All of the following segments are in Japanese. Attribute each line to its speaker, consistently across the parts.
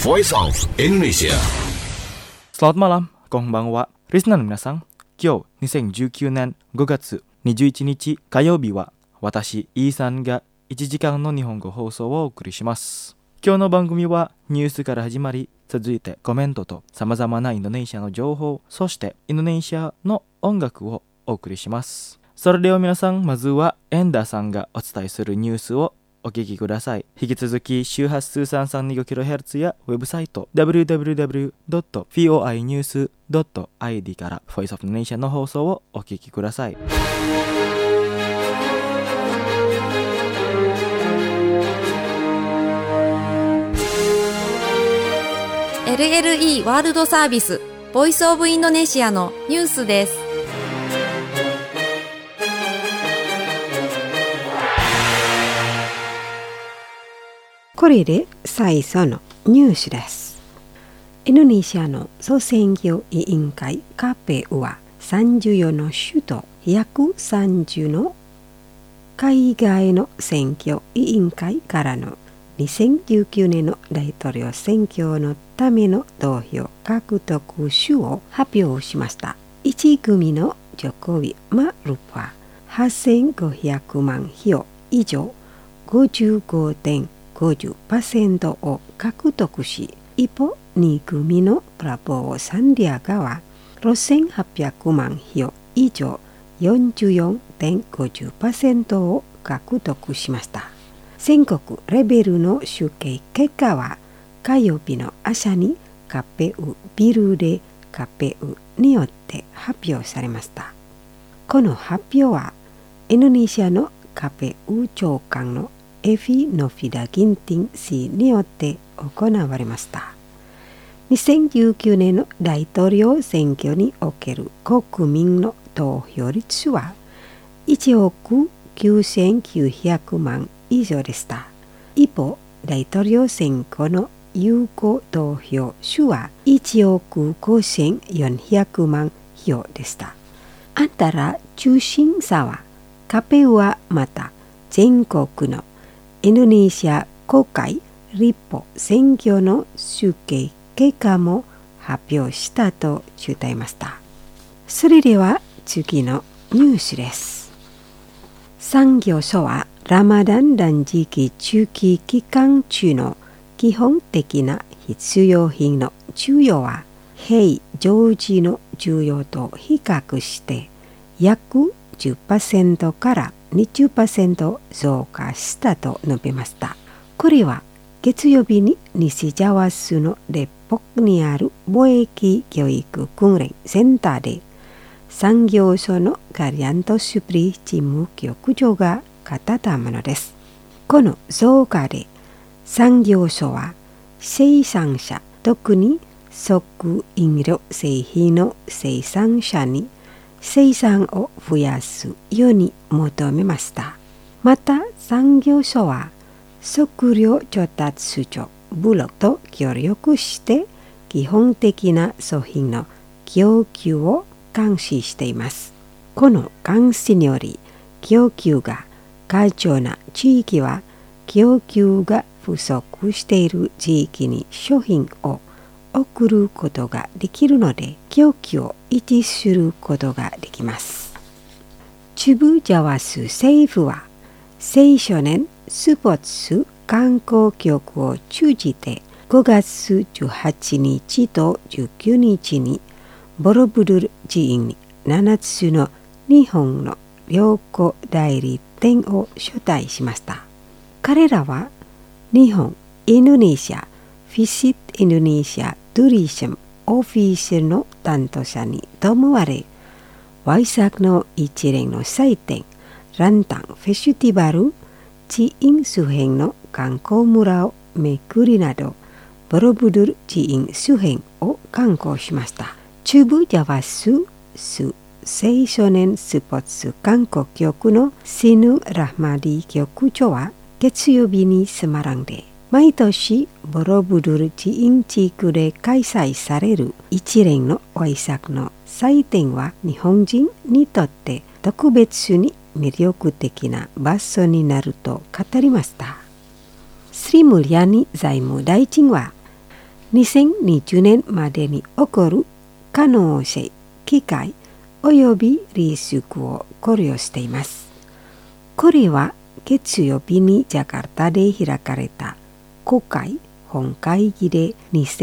Speaker 1: Voice of Indonesia.
Speaker 2: Selamat malam, konbanwa. Listenerの皆さん、今日2019年5月21日火曜日は私、イーさんが1時間の日本語放送をお送りします。今日の番組はニュースから始まり、続いてコメントと様々なインドネシアの情報、そしてインドネシアの音楽をお送りします。それでは皆さん、まずはエンダーさんがお伝えするニュースをお聞きください。引き続き周波数 332kHz やウェブサイト www.voinews.id から Voice of Indonesia の放送をお聞きください。
Speaker 3: LLE ワールドサービスボイスオブインドネシアのニュースです。
Speaker 4: これで最初のニュースです。インドネシアの総選挙委員会 KPU は34の州と約30の海外の選挙委員会からの2019年の大統領選挙のための投票獲得数を発表しました。1組のジョコビ・マルプは8500万票以上 55.50% を獲得し、一方2組のプラボー・サンディアガは6800万票以上 44.50% を獲得しました。全国レベルの集計結果は火曜日の朝にKPUビルでKPUによって発表されました。この発表はインドネシアのKPU長官のエフィ・ノフィダ・ギンティン氏によって行われました。2019年の大統領選挙における国民の投票率は1億9900万以上でした。一方、大統領選挙の有効投票数は1億5400万票でした。あんたら中心差はKPUはまた全国のインドネシア国会立法選挙の集計結果も発表したと伝えました。それでは次のニュースです。産業省はラマダン断食中期期間中の基本的な必需品の需要は平常時の需要と比較して約 10% から 20% 増加したと述べました。これは月曜日に西ジャワ州の列北にある貿易教育訓練センターで産業省のガリアント・シュプリ事務局長が語ったものです。この増加で産業省は生産者、特に食飲料製品の生産者に生産を増やすように求めました。また産業省は食料調達庁ブロックと協力して基本的な商品の供給を監視しています。この監視により供給が過剰な地域は供給が不足している地域に商品を送ることができるので供給を維持することができます。中部ジャワ州政府は青少年スポーツ観光局を通じて5月18日と19日にボロブドゥル寺院に7つの日本の旅行代理店を招待しました。彼らは日本、インドネシア、フィシットインドネシアトゥリシムオフィシャルの担当者に伴われ、ワイサクの一連の祭典、ランタンフェスティバル、寺院周辺の観光村を巡りなど、ボロブドゥル寺院周辺を観光しました。中部ジャワ州青少年スポーツ観光局のシヌ・ラハマディ局長は月曜日にセマランで毎年ボロブドゥル寺院地区で開催される一連のワイサクの祭典は日本人にとって特別に魅力的な場所になると語りました。スリムリャニ財務大臣は 2020年までに起こる可能性、機会およびリスクを考慮しています。これは月曜日にジャカルタで開かれた国会本会議で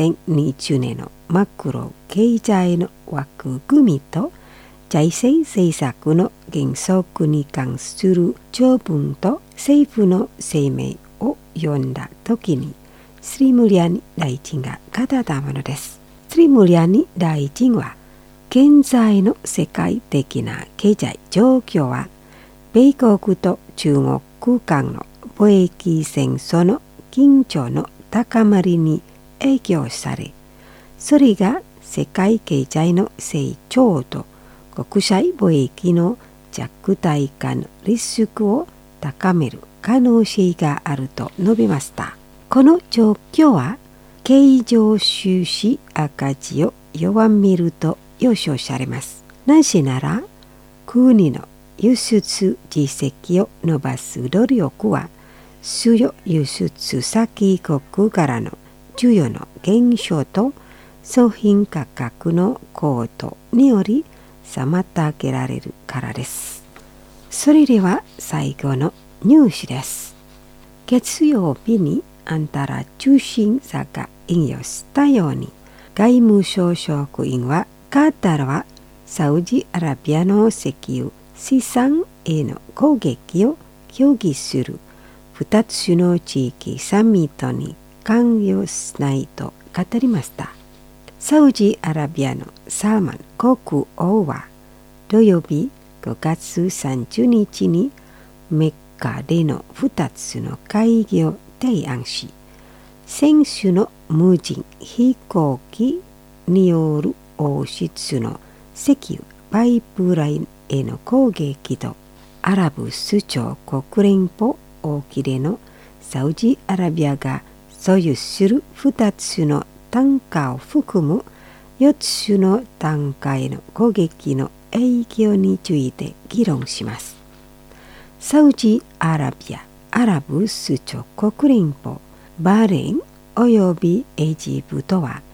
Speaker 4: 2020年のマクロ経済の枠組みと財政政策の原則に関する条文と政府の声明を読んだときにスリムリャニ大臣が語ったものです。スリムリャニ大臣は現在の世界的な経済状況は米国と中国間の貿易戦争の緊張の高まりに影響され、それが世界経済の成長と国際貿易の弱体化のリスクを高める可能性があると述べました。この状況は経常収支赤字を弱めると予想されます。なぜなら国の輸出実績を伸ばす努力は主要輸出先国からの需要の減少と商品価格の高騰により妨げられるからです。それでは最後のニュースです。月曜日にアンタラ通信社が引用したように、外務省職員はカタールはサウジアラビアの石油資産への攻撃を協議する2つの地域サミットに関与しないと語りました。サウジアラビアのサルマン国王は土曜日5月30日にメッカでの2つの会議を提案し、選手の無人飛行機による放出の石油パイプラインへの攻撃とアラブ首長国連邦沖でのサウジアラビアが所有する2つのタンカーを含む4つのタンカーへの攻撃の影響について議論します。サウジアラビア、アラブ首長国連邦、バーレーンおよびエジプトは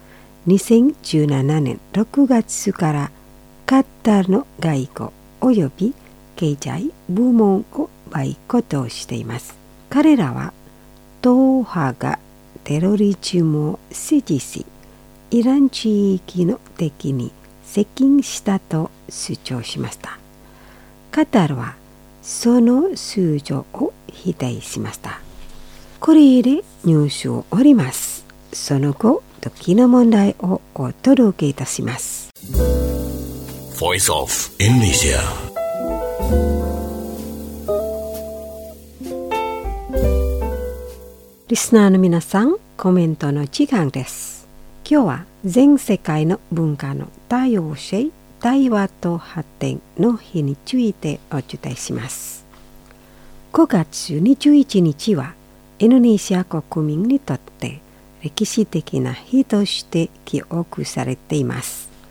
Speaker 4: 2017年6月からカタールの外交および経済部門をバイコットしています。彼らは党派がテロリズムを支持し、イラン地域の敵に接近したと主張しました。カタールはその主張を否定しました。これでニュースを終わります。その後、時の問題をお届けいたします。
Speaker 1: Voice of Indonesia。
Speaker 4: リスナーの皆さん、コメントの時間です。今日は全世界の文化の多様性、対話と発展の日についてお伝えします。5月21日はインドネシア国民にとって歴史的な日として記憶されています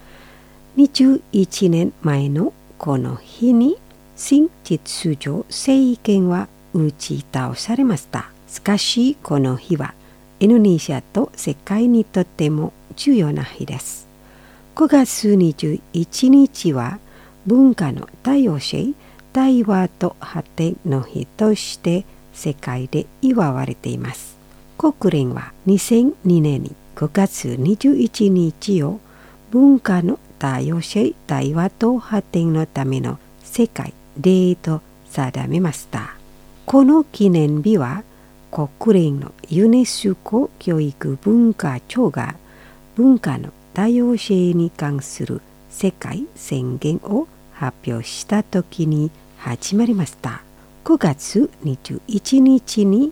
Speaker 4: 。21年前のこの日に新秩序政権は打ち倒されました。しかしこの日はインドネシアと世界にとっても重要な日です。5月21日は文化の多様性、対話と発展の日として世界で祝われています。国連は2002年に5月21日を文化の多様性、対話と発展のための世界デーと定めました。この記念日は国連のユネスコ教育文化庁が文化の多様性に関する世界宣言を発表した時に始まりました。5月21日に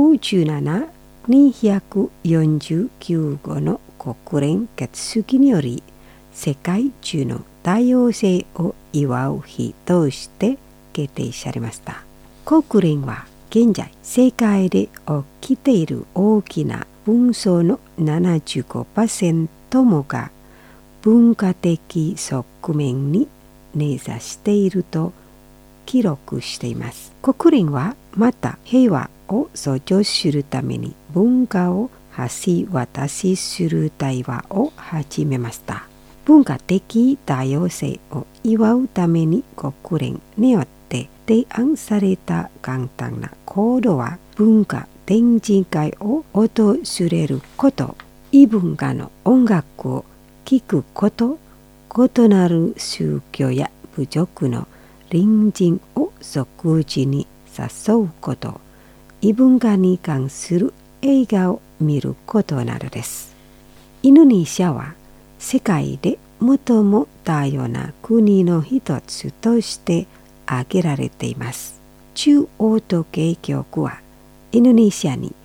Speaker 4: 57、249号の国連決議により世界中の多様性を祝う日として決定されました。国連は現在世界で起きている大きな紛争の 75% もが文化的側面に根ざしていると記録しています。国連はまた平和を尊重するために文化を橋渡しする対話を始めました。文化的多様性を祝うために国連によって提案された簡単な行動は、文化展示会を訪れること、異文化の音楽を聴くこと、異なる宗教や部族の隣人を食事に誘うこと、異文化に関する映画を見ることなどです。インドネシアは世界で最も多様な国の一つとして挙げられています。中央統計局はインドネシアに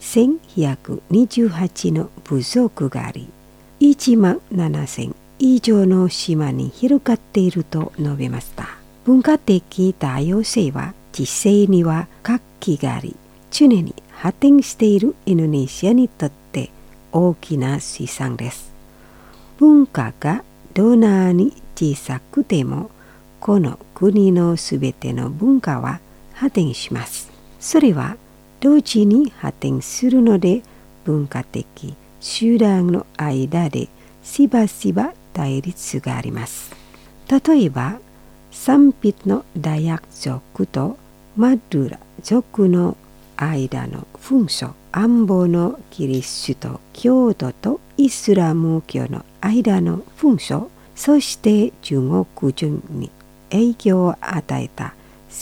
Speaker 4: 1128の部族があり、17000以上の島に広がっていると述べました。文化的多様性は実際には活気があり、常に発展しているインドネシアにとって大きな資産です。文化がどんなに小さくても、この国のすべての文化は発展します。それは同時に発展するので、文化的集団の間でしばしば対立があります。例えば、サンピッのダヤク族とマドゥラ族の間の紛争、安保のキリスト教徒とイスラム教の間の紛争、そして中国人に影響を与えた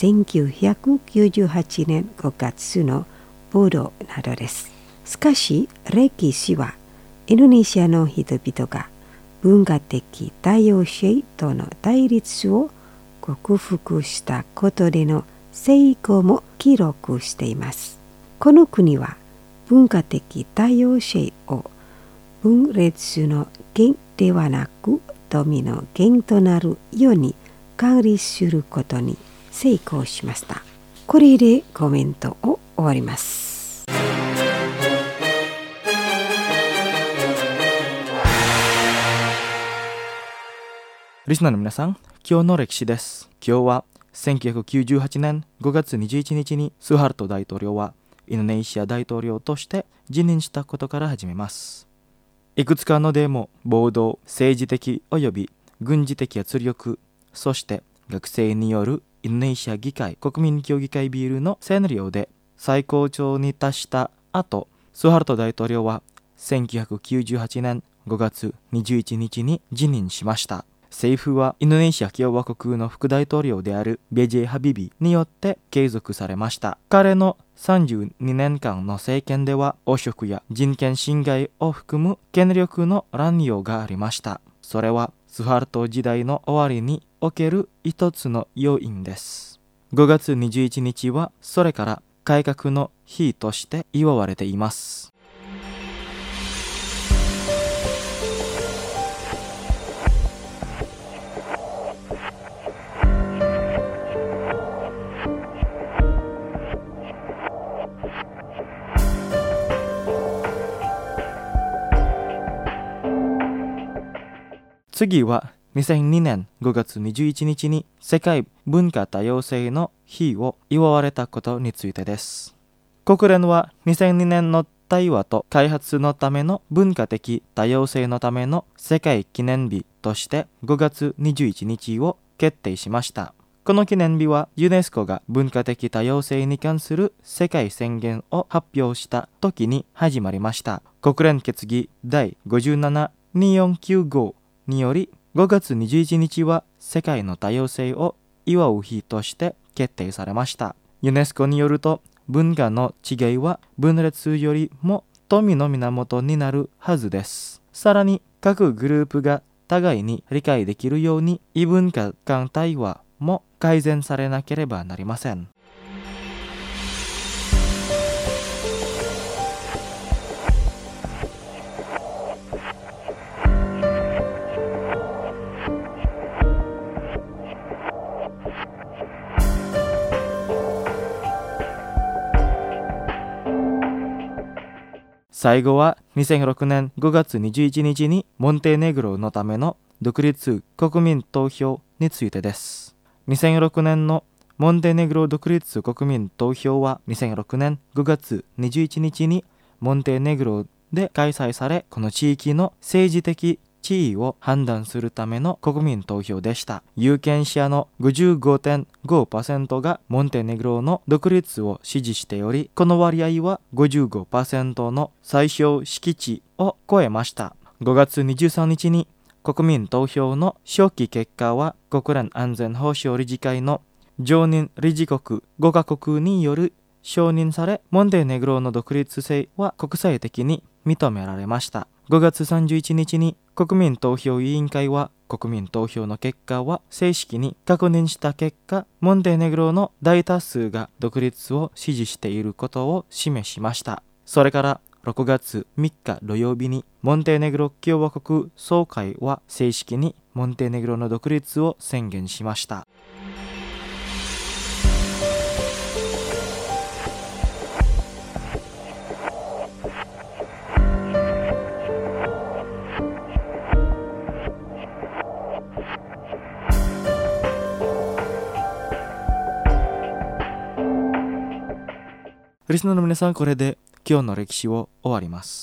Speaker 4: 1998年5月の暴動などです。しかし、歴史はインドネシアの人々が文化的多様性との対立を克服したことでの成功も記録しています。この国は文化的多様性を分裂の源ではなく富の源となるように管理することに成功しました。これでコメントを終わります。
Speaker 2: リスナーの皆さん、今日の歴史です。今日は1998年5月21日にスハルト大統領はインドネシア大統領として辞任したことから始めます。いくつかのデモ、暴動、政治的及び軍事的圧力、そして学生によるインドネシア議会国民協議会ビルのシナリオで最高潮に達した後、スハルト大統領は1998年5月21日に辞任しました。政府はインドネシア共和国の副大統領であるベジェ・ハビビによって継続されました。彼の32年間の政権では汚職や人権侵害を含む権力の乱用がありました。それはスハルト時代の終わりにおける一つの要因です。5月21日はそれから改革の日として祝われています。次は2002年5月21日に世界文化多様性の日を祝われたことについてです。国連は2002年の対話と開発のための文化的多様性のための世界記念日として5月21日を決定しました。この記念日はユネスコが文化的多様性に関する世界宣言を発表した時に始まりました。国連決議第572495により5月21日は世界の多様性を祝う日として決定されました。ユネスコによると文化の違いは分裂よりも富の源になるはずです。さらに各グループが互いに理解できるように異文化間対話も改善されなければなりません。最後は2006年5月21日にモンテネグロのための独立国民投票についてです。2006年のモンテネグロ独立国民投票は2006年5月21日にモンテネグロで開催され、この地域の政治的地位を判断するための国民投票でした。有権者の 55.5% がモンテネグロの独立を支持しており、この割合は 55% の最小識値を超えました。5月23日に国民投票の初期結果は、国連安全保障理事会の常任理事国5カ国による承認され、モンテネグロの独立性は国際的に認められました。5月31日に国民投票委員会は国民投票の結果は正式に確認した結果、モンテネグロの大多数が独立を支持していることを示しました。それから6月3日土曜日にモンテネグロ共和国総会は正式にモンテネグロの独立を宣言しました。リスナーの皆さん、これで今日の歴史を終わります。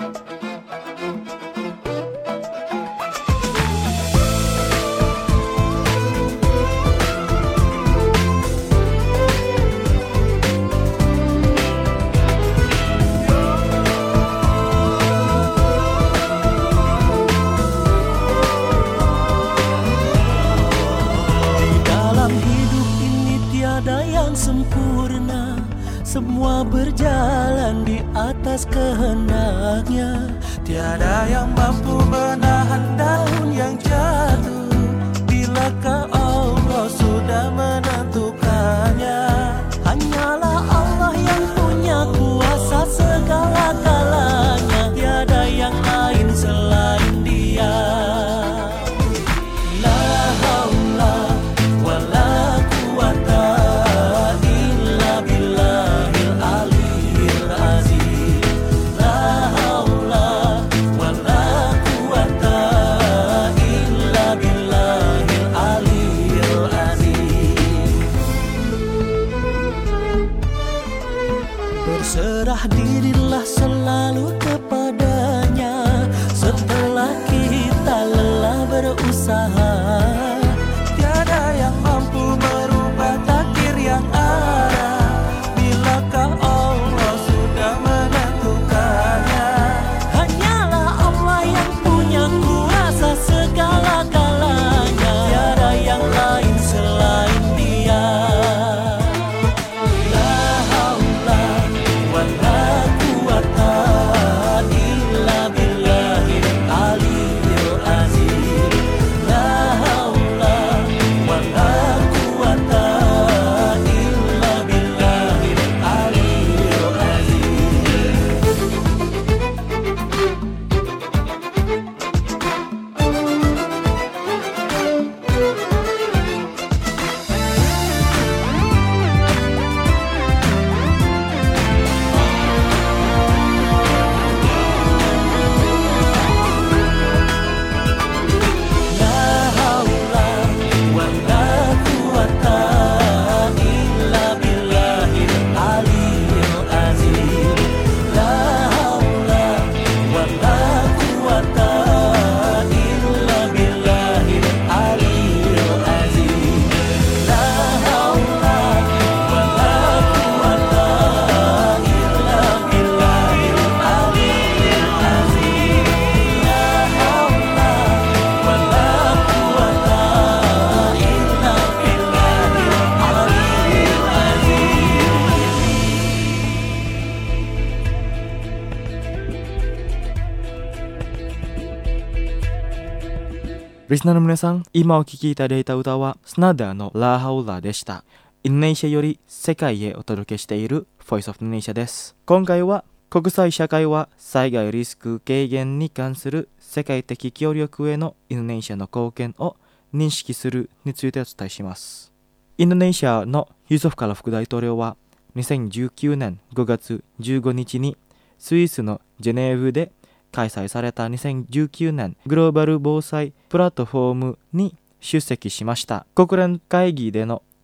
Speaker 5: Semua berjalan di atas kehendaknya. Tiada yang mampu menahan daun yang jatuh, bilakah Allah sudah menentukannya. Hanyalah Allah yang punya kuasa segala-galanya. Tiada yang lain selain Dia. La haula wa la quwata illa billah. Berserah dirilah selalu kepadanya. Setelah kita lelah berusaha, tiada yang mampu merubah takdir yang ada. Bilakah Allah sudah menentukannya. Hanyalah Allah yang punya kuasa segala-galanya. Tiada yang lain selain Dia.
Speaker 2: リスナーの皆さん、今お聴きいただいた歌はスナダーのラハウラでした。インドネシアより世界へお届けしている Voice of Indonesia です。今回は国際社会は災害リスク軽減に関する世界的協力へのインドネシアの貢献を認識するについてお伝えします。インドネシアのユソフカラ副大統領は2019年5月15日にスイスのジェネーブで開催された2019年グローバル防災プラットフォームに出席しました。国連会議での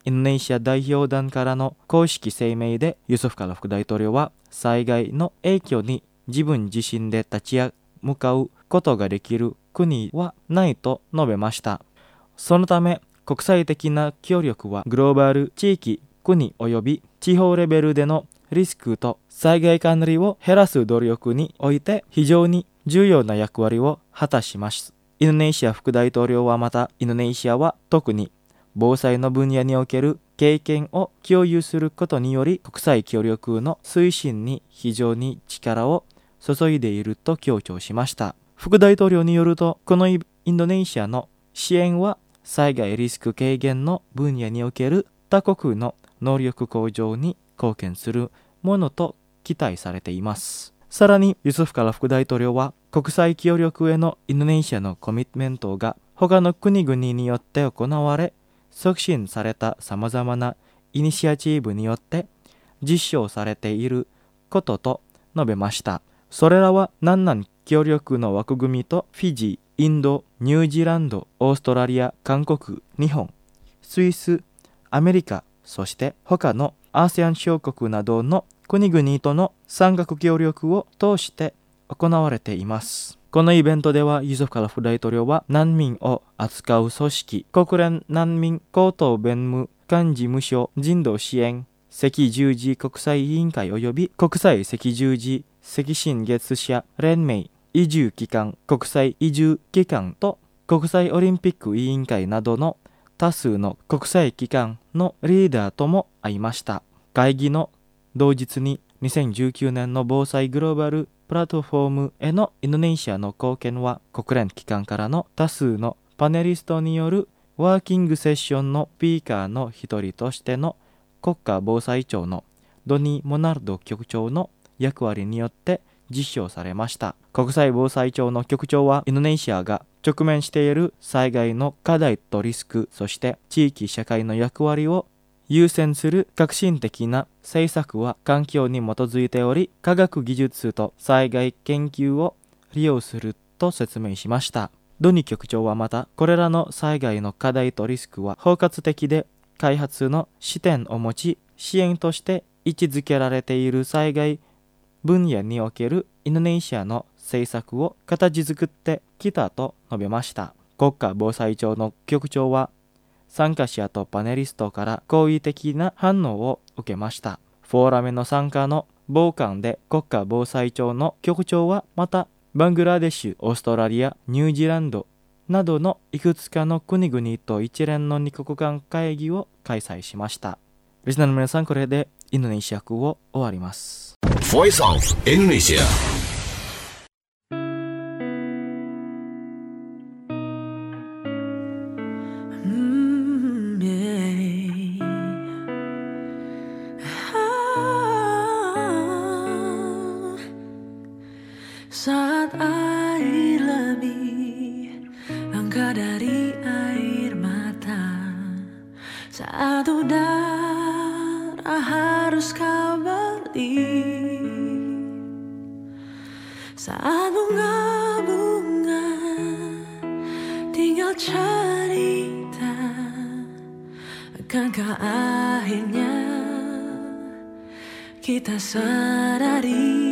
Speaker 2: インドネシア代表団からの公式声明で、ユソフ・カラ副大統領は災害の影響に自分自身で立ち向かうことができる国はないと述べました。そのため国際的な協力はグローバル地域、国及び地方レベルでのリスクと災害管理を減らす努力において非常に重要な役割を果たします。インドネシア副大統領はまた、インドネシアは特に防災の分野における経験を共有することにより、国際協力の推進に非常に力を注いでいると強調しました。副大統領によると、このインドネシアの支援は災害リスク軽減の分野における他国の能力向上に貢献するものと期待されています。さらにユソフ・カラ副大統領は、国際協力へのインドネシアのコミットメントが他の国々によって行われ、促進されたさまざまなイニシアチブによって実証されていることと述べました。それらは南南協力の枠組みとフィジー、インド、ニュージーランド、オーストラリア、韓国、日本、スイス、アメリカ、そして他のASEAN諸国などの国々との産学協力を通して行われています。このイベントでは、ユソフ・カラ副大統領は難民を扱う組織、国連難民高等弁務官事務所人道支援赤十字国際委員会及び国際赤十字赤新月社連盟、移住機関、国際移住機関と国際オリンピック委員会などの多数の国際機関のリーダーとも会いました。会議の同日に2019年の防災グローバルプラットフォームへのインドネシアの貢献は、国連機関からの多数のパネリストによるワーキングセッションのスピーカーの一人としての国家防災庁のドニー・モナルド局長の役割によって実証されました。国際防災庁の局長は、インドネシアが直面している災害の課題とリスク、そして地域社会の役割を優先する革新的な政策は環境に基づいており、科学技術と災害研究を利用すると説明しました。ドニ局長はまた、これらの災害の課題とリスクは包括的で開発の視点を持ち、支援として位置づけられている災害分野におけるインドネシアの政策を形作ってきたと述べました。国家防災庁の局長は、参加者とパネリストから好意的な反応を受けました。フォーラムの参加の傍観で、国家防災庁の局長はまた、バングラデシュ、オーストラリア、ニュージーランドなどのいくつかの国々と一連の2国間会議を開催しました。リスナーの皆さん、これでインドネシア語を終わります。
Speaker 1: Voice of Indonesia.
Speaker 5: Saat air lebih langka dari air mata, saat udara harus kau beli, saat bunga-bunga tinggal cerita, akankah akhirnya kita sadari,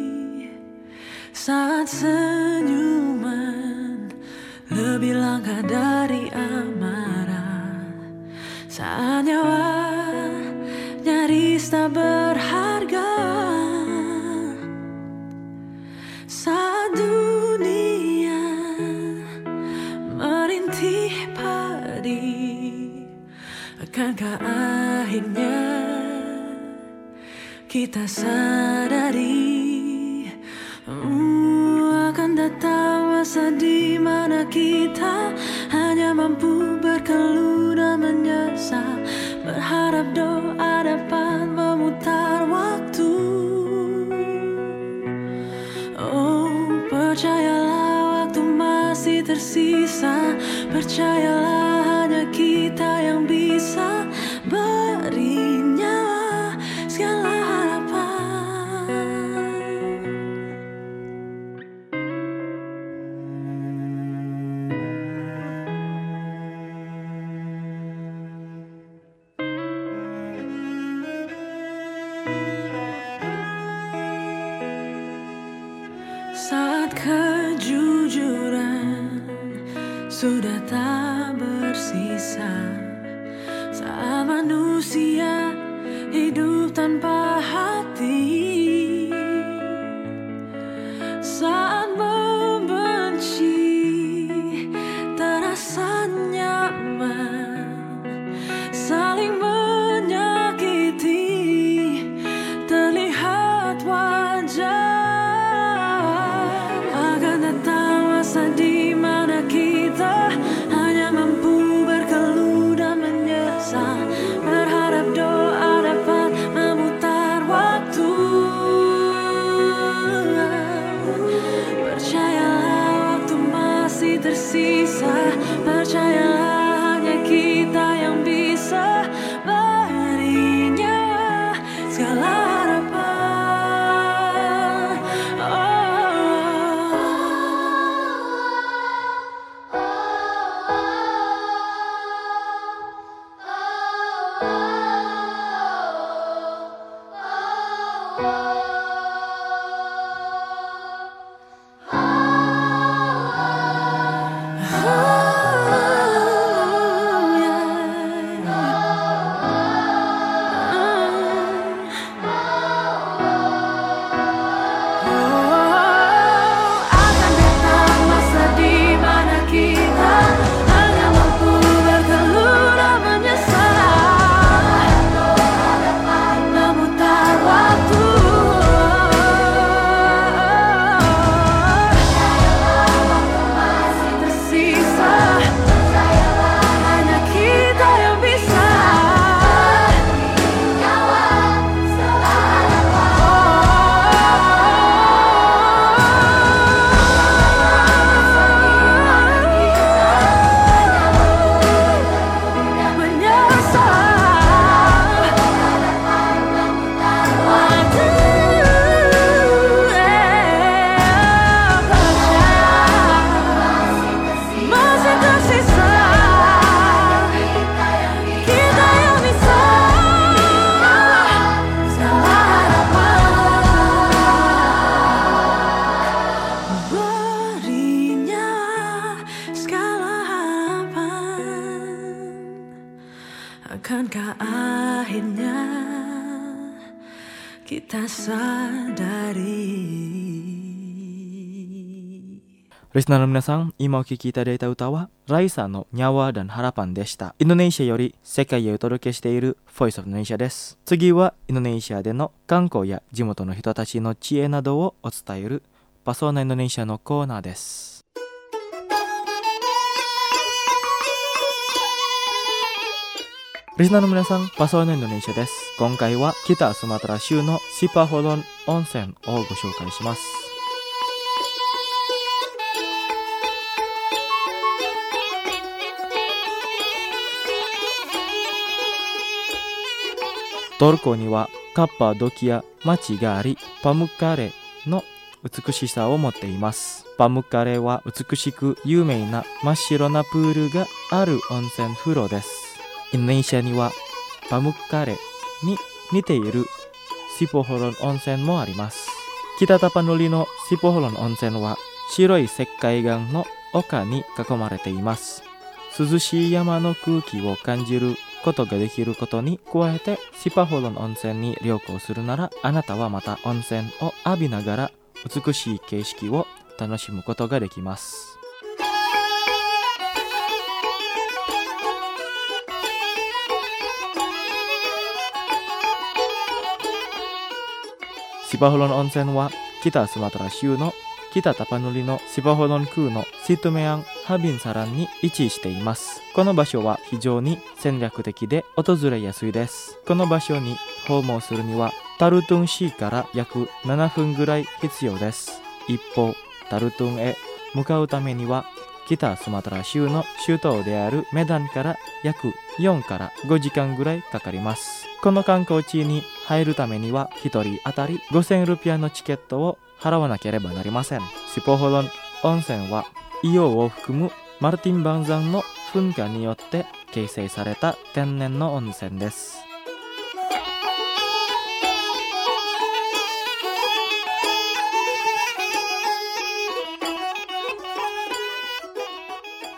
Speaker 5: saat senyuman lebih langka dari amarah, saat nyawa nyaris tak berharga, saat dunia merintih padi, akankah akhirnya kita sadari, akan datang masa di mana kita hanya mampu berkeluh dan menyesal, berharap doa dapat memutar waktu. Oh, percayalah waktu masih tersisa, percayalah hanya kita yang bisa beri nyawa segala harapan. kejujuran sudah tak bersisa saat manusia hidup tanpa hati, saat membenci terasa nyaman, saling menyakiti terlihat wajar. Akan datang masa di mana kita hanya mampu berkeluh dan menyesal, berharap doa dapat memutar waktu. Percayalah waktu masih tersisa, percayalah hanya kita yang bisa berinya segala harapan. Akan datang masa di mana kita hanya mampu berkeluh dan menyesal, memutar waktu. Masih tersisa, hanya kita yang bisa. Akankah akhirnya kita sadari?
Speaker 2: Listenerの皆さん、今お聴きいただいた歌はライサのニャワdan Harapanでした。インドネシアより世界へお届けしている Voice of Indonesia です。次はインドネシアでの観光や地元の人たちの知恵などをお伝えるパソーナインドネシアのコーナーです。リスナーの皆さん、パソーナインドネシアです。今回は北スマトラ州のシパホロン温泉をご紹介します。トルコにはカッパドキア町があり、パムッカレの美しさを持っています。パムッカレは美しく有名な真っ白なプールがある温泉風呂です。インドネシアにはパムッカレに似ているシポホロン温泉もあります。北タパヌリのシポホロン温泉は白い石灰岩の丘に囲まれています。涼しい山の空気を感じることができることに加えて、シパホロン温泉に旅行するなら、あなたはまた温泉を浴びながら美しい景色を楽しむことができます。シパホロン温泉は北スマトラ州の北タパヌリのシパホロン空のシトメアンハビンサランに位置しています。この場所は非常に戦略的で訪れやすいです。この場所に訪問するにはタルトゥン市から約7分ぐらい必要です。一方、タルトゥンへ向かうためには北スマトラ州の首都であるメダンから約4から5時間ぐらいかかります。この観光地に入るためには1人当たり5000ルピアのチケットを払わなければなりません。シポホロン温泉は硫黄を含むマルティン板山の噴火によって形成された天然の温泉です。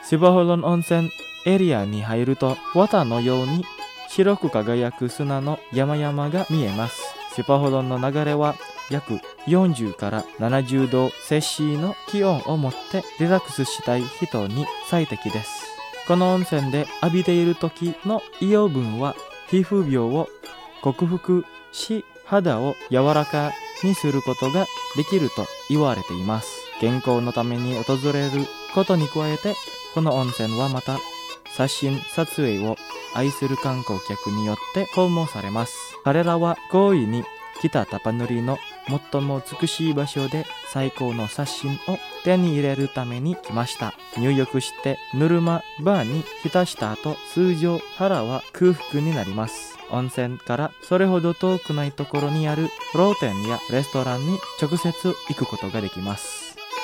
Speaker 2: スパホロン温泉エリアに入ると綿のように白く輝く砂の山々が見えます。スパホロンの流れは約40から70度摂氏の気温を持ってリラックスしたい人に最適です。この温泉で浴びている時の硫黄分は皮膚病を克服し、肌を柔らかにすることができると言われています。健康のために訪れることに加えて、この温泉はまた写真撮影を愛する観光客によって訪問されます。彼らは好意に北タパヌリの最も美しい場所で最高の写真を手に入れるために来ました。入浴してぬるまバーに浸した後、通常腹は空腹になります。温泉からそれほど遠くないところにある露店やレストランに直接行くことができます。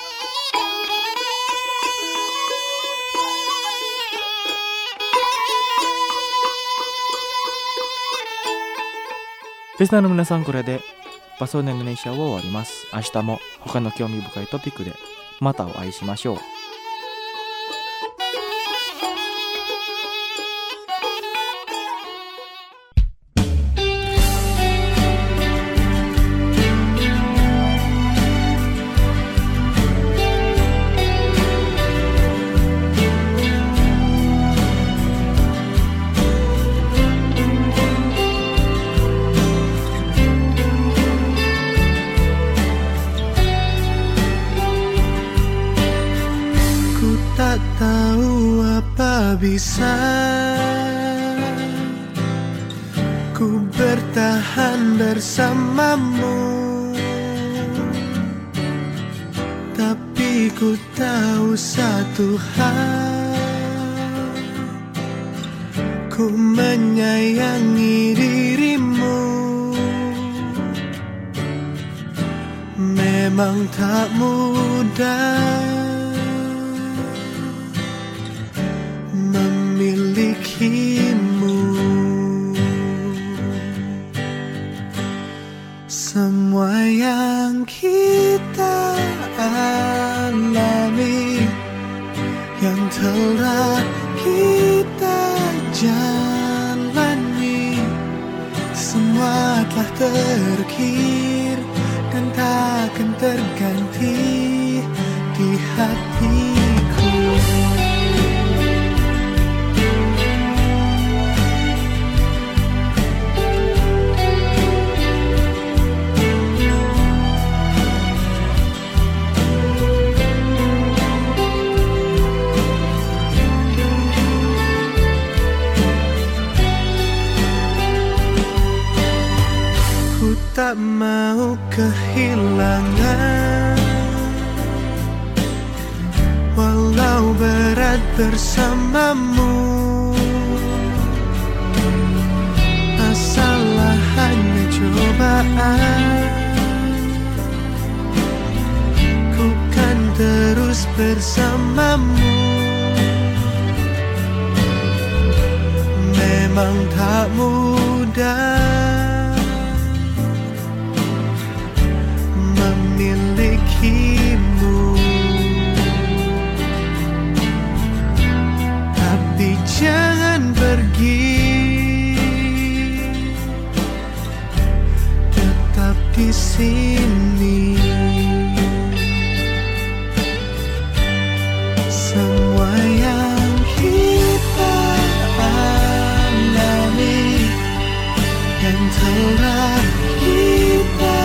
Speaker 2: リスナーの皆さん、これでパソネンドネシアを終わります。明日も他の興味深いトピックでまたお会いしましょう。
Speaker 6: Tak tahu apa bisa ku bertahan bersamamu, tapi ku tahu satu hal, ku menyayangi dirimu. Memang tak mudah memilikimu. Semua yang kita alami, yang telah kita jalani, semua telah terukir dan takkan terganti di hatiku. Tak mau kehilangan, walau berat bersamamu. Asallah hanya cobaan, ku kan terus bersamamu. Memang tak mudah memilikimu, tapi jangan pergi, tetap di sini. Semua yang kita alami, yang telah kita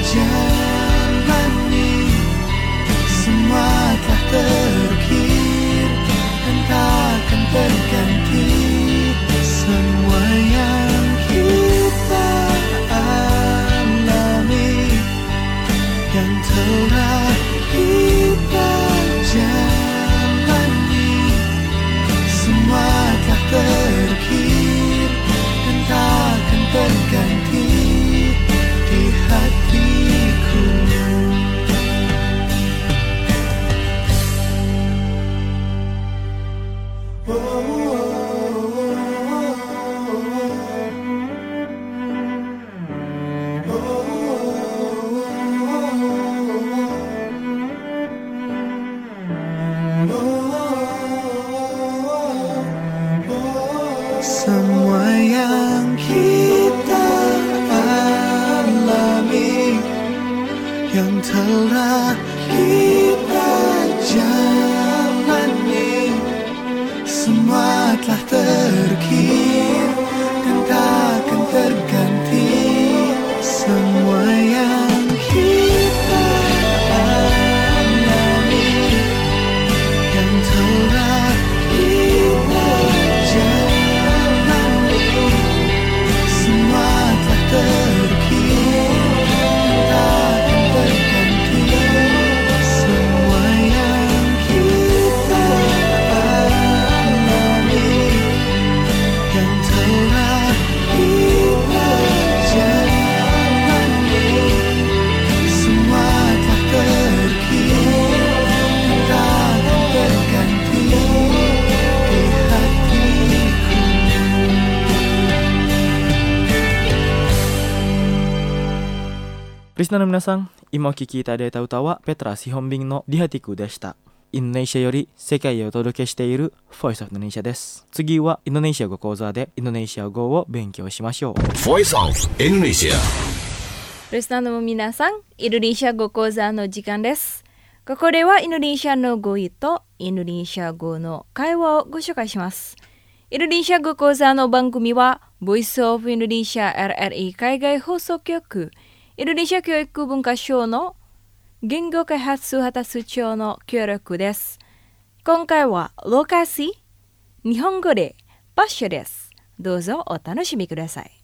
Speaker 6: jalani, semua telah terukir dan takkan terganti. Semua yang kita alami, yang telah kita jalani, semua telah terukir dan takkan terganti di hatiku. yang telah kita jalani. Semua telah terukir dan takkan terganti. Semua yang kita alami, yang telah kita jalani, semua telah terukir dan takkan terganti. Semua yang kita alami, yang telah kita jalani, semua telah terukir dan takkan terganti di hatiku.
Speaker 2: Listenerの皆さん、今お聞きいただいた歌はペトラ・シホンビンのディハティクでした。インドネシアより世界へお届けしている Voice of Indonesia です。次はインドネシア語講座でインドネシア語を勉強しましょう。
Speaker 1: Voice of Indonesia.
Speaker 3: リスナーの皆さん、インドネシア語講座の時間です。ここではインドネシアの語彙とインドネシア語の会話をご紹介します。インドネシア語講座の番組は Voice of Indonesia RRI 海外放送局、インドネシア教育文化省の言語開発果たす庁の協力です。今回はロカシ、日本語で場所です。どうぞお楽しみください。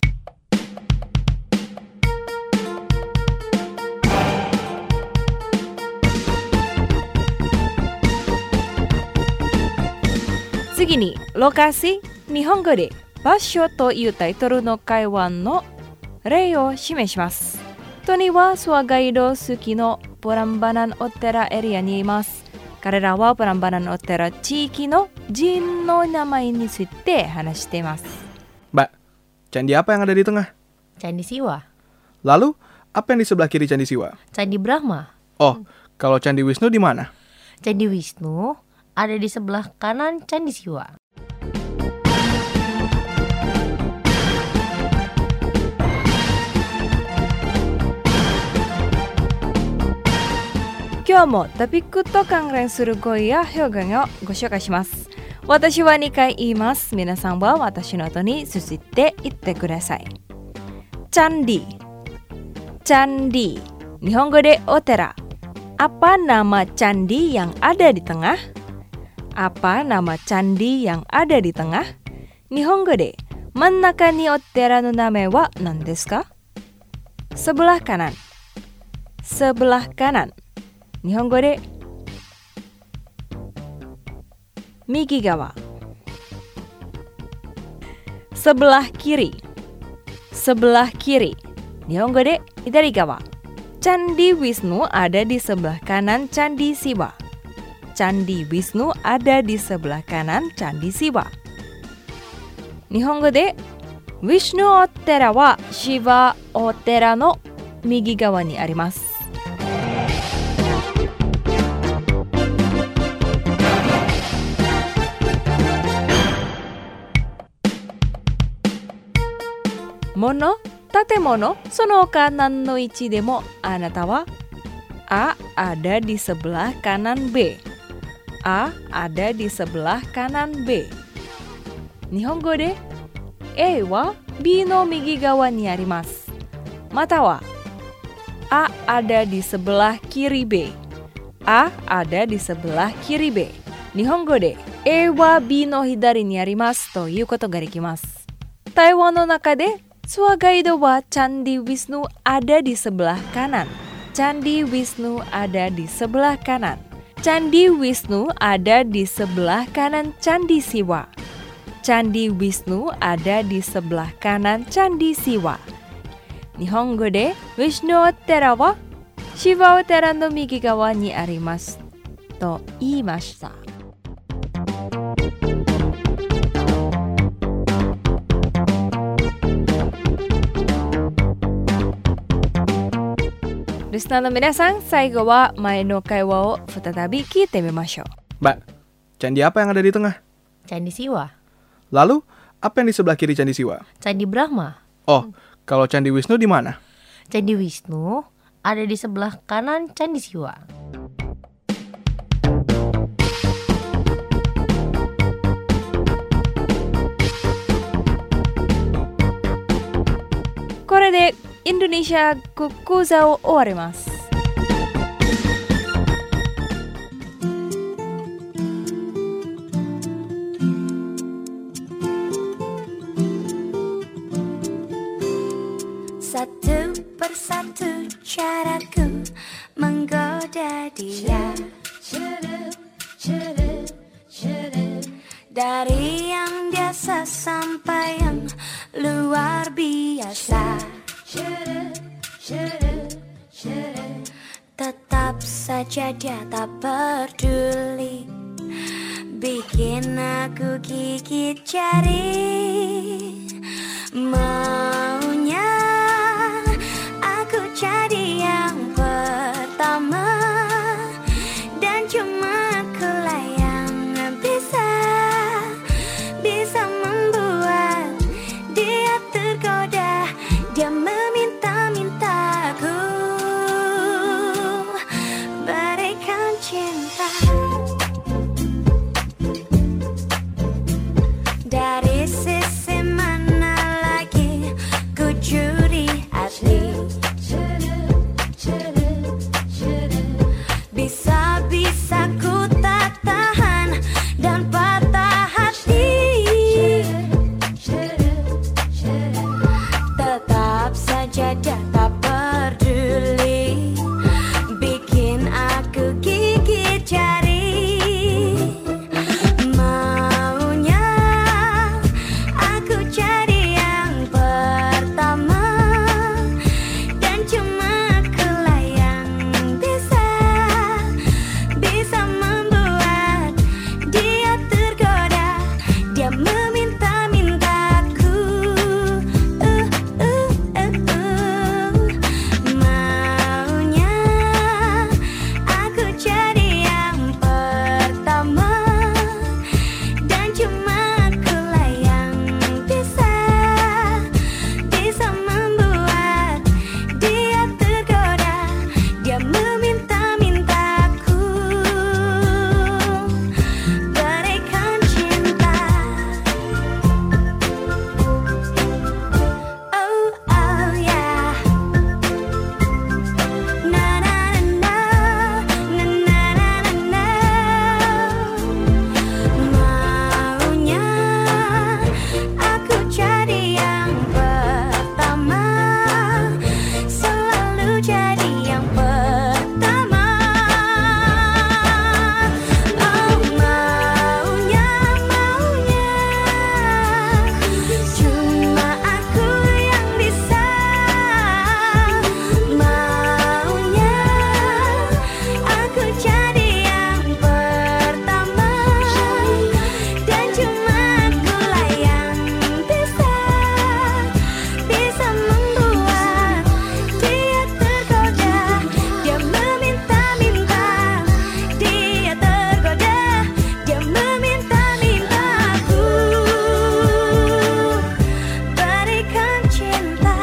Speaker 3: 次にロカシ、日本語で場所というタイトルの会話の例を示します。トニーはスワガイド好きのプランバナンオテラエリアにいます。彼らはプランバナンオテラ地域の寺院の名前について話しています。
Speaker 7: Mbak, candi apa yang ada di tengah?
Speaker 8: Candi Siwa.
Speaker 7: Lalu, apa yang di sebelah kiri Candi Siwa?
Speaker 8: Candi Brahma.
Speaker 7: Oh, kalau Candi Wisnu di mana?
Speaker 8: Candi Wisnu ada di sebelah kanan Candi Siwa.
Speaker 3: Kyomo topikと関連する語彙や表現をご紹介します。私は2回言います。皆さんは私の後に続いて言ってください。チャンディ、チャンディ、日本語でお寺。Apa nama candi yang ada di tengah? Apa nama candi yang ada di tengah? 日本語で真ん中にお寺の名前は何ですか? Sebelah kanan, sebelah kanan。日本語で右側、sebelah kiri, sebelah kiri。日本語で左側。Candi Wisnu ada di sebelah kanan Candi Siwa. Candi Wisnu ada di sebelah kanan Candi Siwa。日本語でVishnuお寺はシバお寺の右側にあります。物、建物、その他何の位置でもあなたは A ada di sebelah kanan B。 A ada di sebelah kanan B。 日本語で A は B の右側にあります。または A ada di sebelah kiri B。 A ada di sebelah kiri B。 日本語で A は B の左にありますということができます。対話の中でSwa Gaido wa Candi Wisnu ada di sebelah kanan. Candi Wisnu ada di sebelah kanan. Candi Wisnu ada di sebelah kanan Candi Siwa. Candi Wisnu ada di sebelah kanan Candi Siwa。 日本語で Vishnuお寺はシバお寺の右側にありますと言いました。リスナーの皆さん、最後は前の会話を再び聞いてみましょう。
Speaker 7: Mbak, candi apa yang ada di tengah?
Speaker 8: Candi Siwa.
Speaker 7: Lalu, apa yang di sebelah kiri Candi Siwa?
Speaker 8: Candi Brahma.
Speaker 7: Oh, kalau Candi Wisnu di mana?
Speaker 8: Candi Wisnu ada di sebelah kanan Candi Siwa.
Speaker 3: Korede Indonesia Kukuza o owarimasu.
Speaker 9: Satu persatu caraku menggoda dia, dari yang biasa sampai yang luar biasa. Tetap saja dia tak peduli, bikin aku gigit jari. Maunya aku jadi yang pertama, dan cuma akulah yang bisa membuat dia tergoda. Dia meminta-mintaku berikan cinta. Dari sisi mana lagi ku curi hati, bisa-bisa ku tak tahan dan patah hati. Tetap saja dia tak peduli, bikin aku gigit jari. Maunya aku jadi yang pertama, dan cuma akulah yang bisa membuat dia tergoda. Dia meminta-mintaku, maunya aku jadi yang pertama, dan cuma akulah yang bisa membuat dia tergoda. Dia meminta-mintaku berikan cinta. Oh oh yeah, na na na na na na na. Maunya aku jadi yang pertama, selalu jadi yang pertama. Oh maunya cuma aku yang bisa. Maunya aku jadi yang pertama, dan cuma akulah yang bisa membuat dia tergoda. Dia meminta-minta, dia tergoda. Dia meminta-mintaku berikan cinta.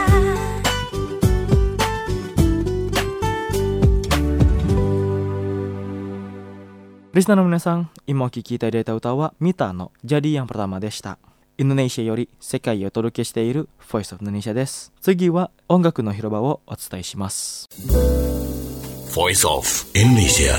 Speaker 2: リスナーの皆さん、今お聴きいただいた歌はミタのジャディyang pertamaでした。インドネシアより世界へお届けしている Voice of Indonesia です。次は音楽の広場をお伝えします。
Speaker 1: Voice of Indonesia.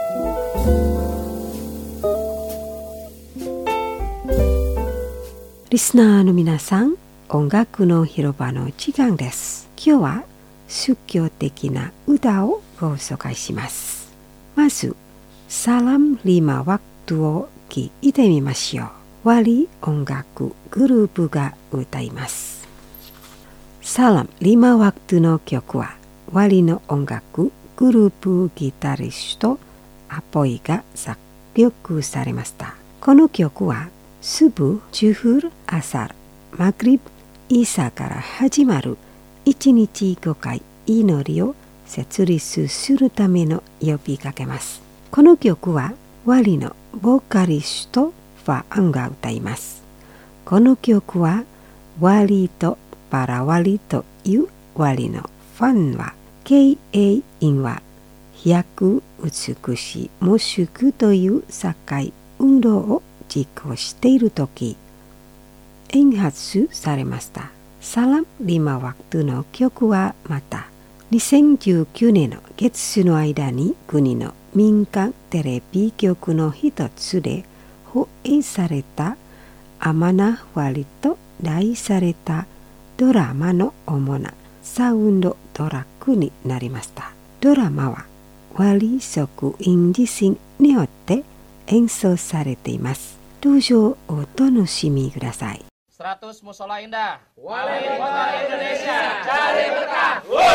Speaker 4: リスナーの皆さん、音楽の広場の時間です。今日は宗教的な歌をご紹介します。まず、Salam 5 waktu を聴いてみましょう。ワリ音楽グループが歌います。Salam 5 waktu の曲はワリの音楽グループギタリストアポイが作曲されました。この曲はスブ、ジュフル、アサル、マグリブ、イサから始まる1日5回祈りを設立するための呼びかけます。この曲はワリのボーカリストファアンが歌います。この曲はワリとパラワリというワリのファンは経営員は飛躍美し模祝という社会運動を実行しているとき演発されました。サラム5ワクトの曲はまた2019年の月の間に国の民間テレビ局の一つで放映されたアマナワリと題されたドラマの主なサウンドトラックになりました。ドラマはワリ職員自身によって演奏されています。どうぞお楽しみください。
Speaker 10: 100 Musola Indah Wali Kota Indonesia cari berkah.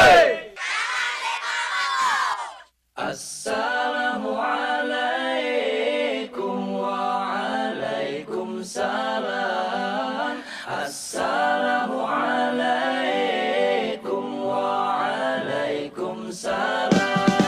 Speaker 10: Assalamualaikum waalaikumsalam. Assalamualaikum waalaikumsalam.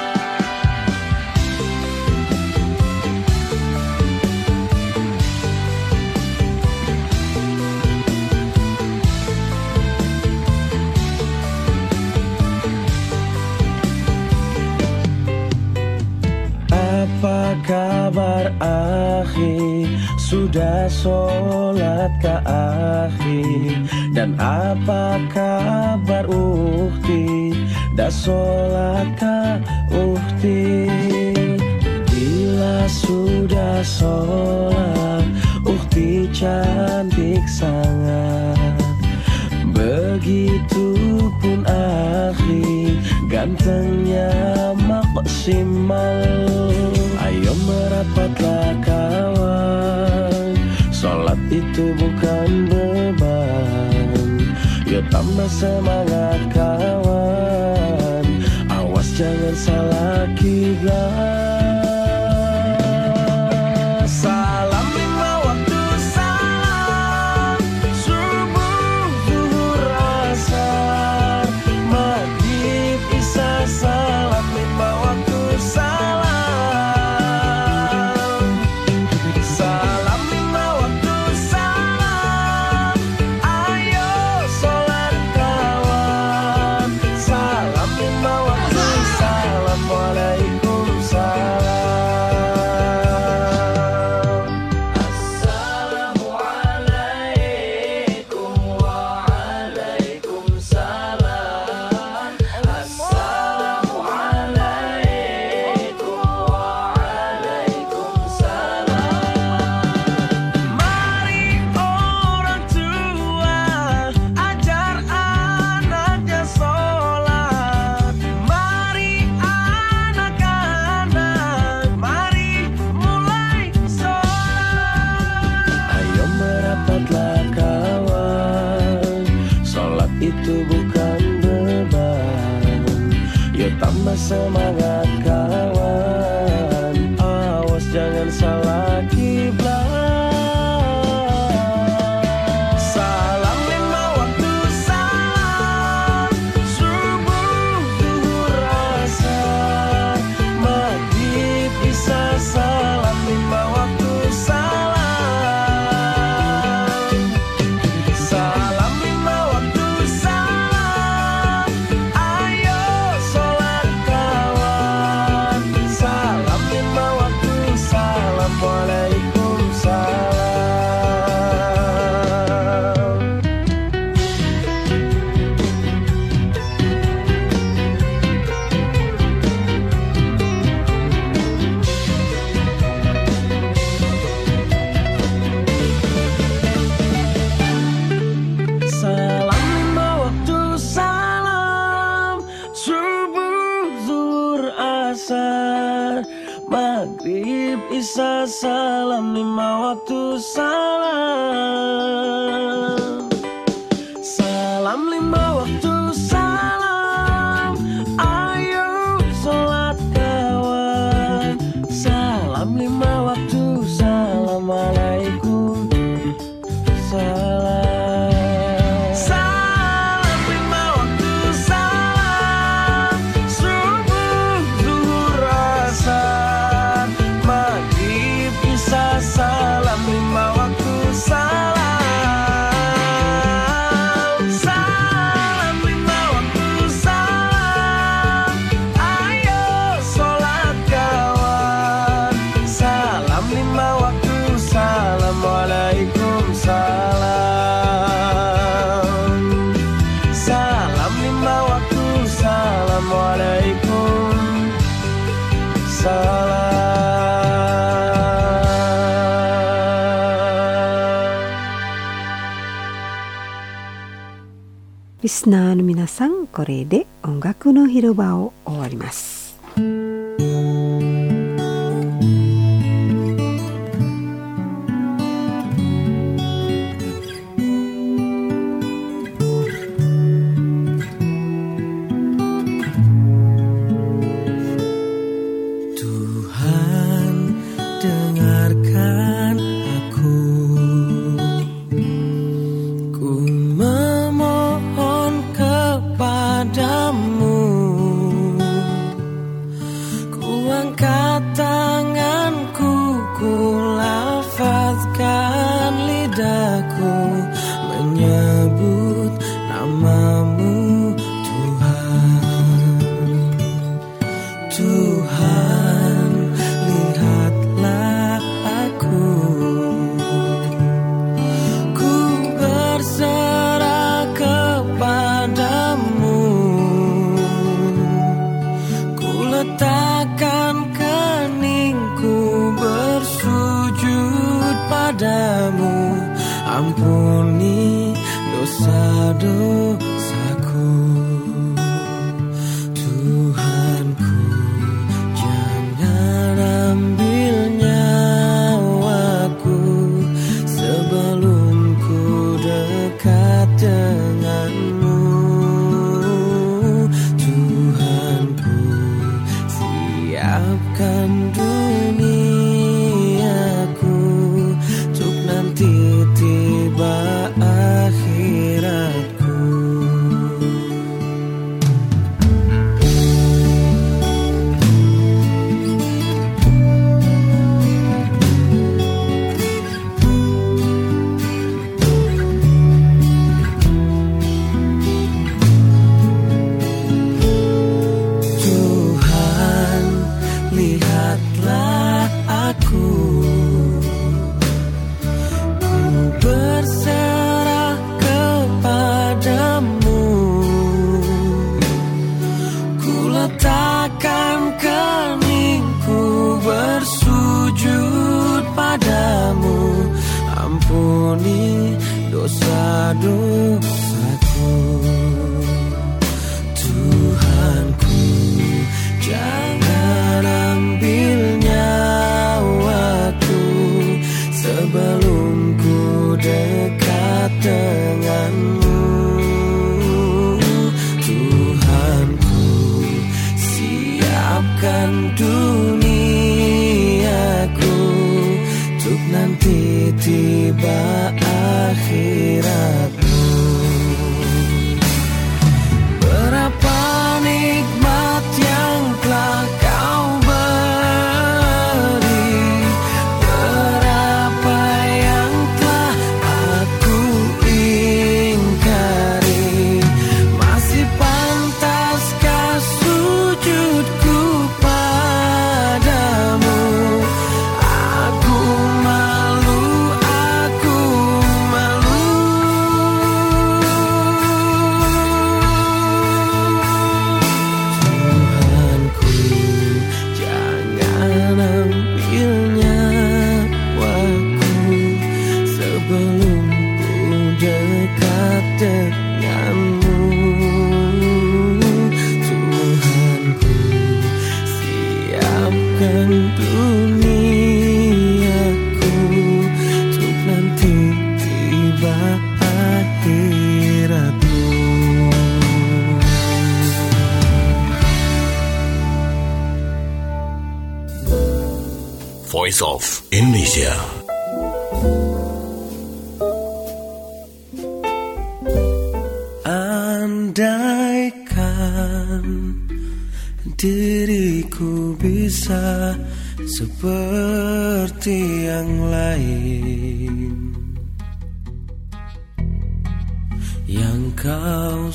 Speaker 11: Apa kabar akhi? Sudah sholat ka akhi? Dan apa kabar ukhti? Dah sholat ka ukhti? Bila sudah sholat ukhti cantik sangat. Begitupun akhi gantengnya maksimal. Ayo merapatlah kawan, sholat itu bukan beban. Yo tambah semangat kawan, awas jangan salah kiblat. Salam 5 waktu salam, subuh, zuhur, asar, maghrib, isya, salam 5 waktu salam. Salam 5 waktu salam, ayo sholat kawan. Salam 5 waktu salam, waalaikumsalam. Assalamualaikum waalaikumsalam. Assalamualaikum waalaikumsalam. Mari orang tua ajar anaknya sholat. Mari anak-anak, mari mulai sholat. Ayo merapatlah kawan, sholat itu bukan beban. Yo tambah semangat kawan, awas jangan salah kiblat. Salam 5 waktu salam, subuh, zuhur, asar, maghrib, isya, salam 5 waktu salam. Salam 5 waktu salam, ayo sholat kawan. Salam 5 waktu salam, waalaikumsalam. Salam 5 waktu salam, subuh, zuhur, asar, maghrib, isya, salam 5 waktu salam. Salam 5 waktu salam, ayo sholat kawan. Salam 5 waktu salam, waalaikumsalam. Salam 5 waktu salam, subuh, zuhur, asar, maghrib, isya, salam 5 waktu salam.
Speaker 4: ナーの皆さん、これで音楽の広場を終わります。
Speaker 11: Ampuni dosa-dosaku, Tuhanku, jangan ambil nyawaku sebelum ku dekat denganmu. Tuhanku, siapkan duniaku untuk nanti tiba akhiratku. Tuhan, lihatlah aku, berserah kepadamu. Ku letakkan keningku bersujud padamu. Ampuni dosa-dosaku, Tuhanku, jangan ambil nyawaku sebelum ku dekat denganmu. Tuhanku, siapkan duniaku untuk nanti tiba akhiratmu. Berapa nikmat yang telah kau beri, berapa yang telah aku ingkari. Masih pantaskah sujudku padamu? Aku malu, aku malu. Tuhanku, jangan ambil nyawaku sebelum ku dekat denganmu. Tuhanku, siapkan duniaku untuk nanti tiba akhiratmu.
Speaker 1: Voice of Indonesia.
Speaker 11: Andaikan diriku bisa seperti yang lain, yang kau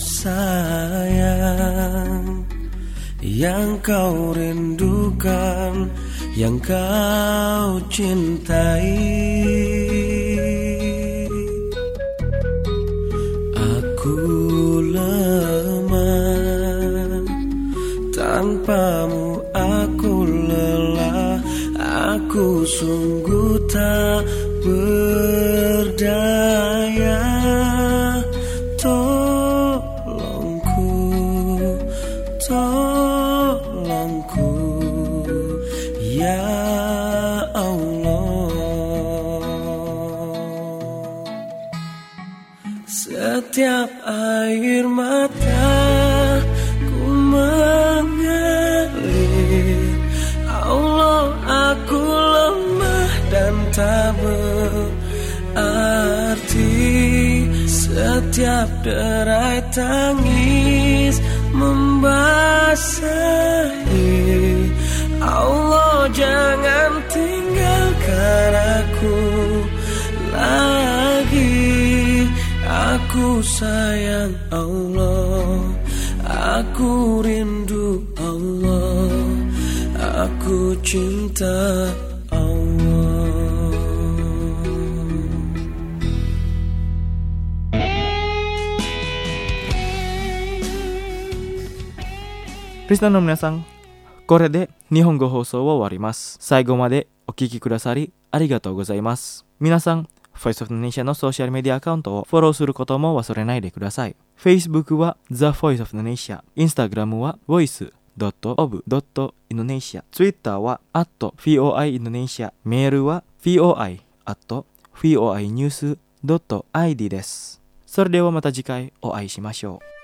Speaker 11: sayang, yang kau rindukan, yang kau cintai. Aku lemah, tanpamu aku lelah, aku sungguh tak berdaya. Tolong Segenap derai tangis membasahi. Allah jangan tinggalkan aku lagi. Aku sayang Allah, aku rindu Allah, aku cinta Allah.
Speaker 2: Listenerの皆さん、これで日本語放送は終わります。最後までお聞きくださりありがとうございます。皆さん、Voice of Indonesia のソーシャルメディアアカウントをフォローすることも忘れないでください。Facebook は The Voice of Indonesia、Instagram は voice.of.indonesia、Twitter は @voiindonesia、メールは voi@voinews.id です。それではまた次回お会いしましょう。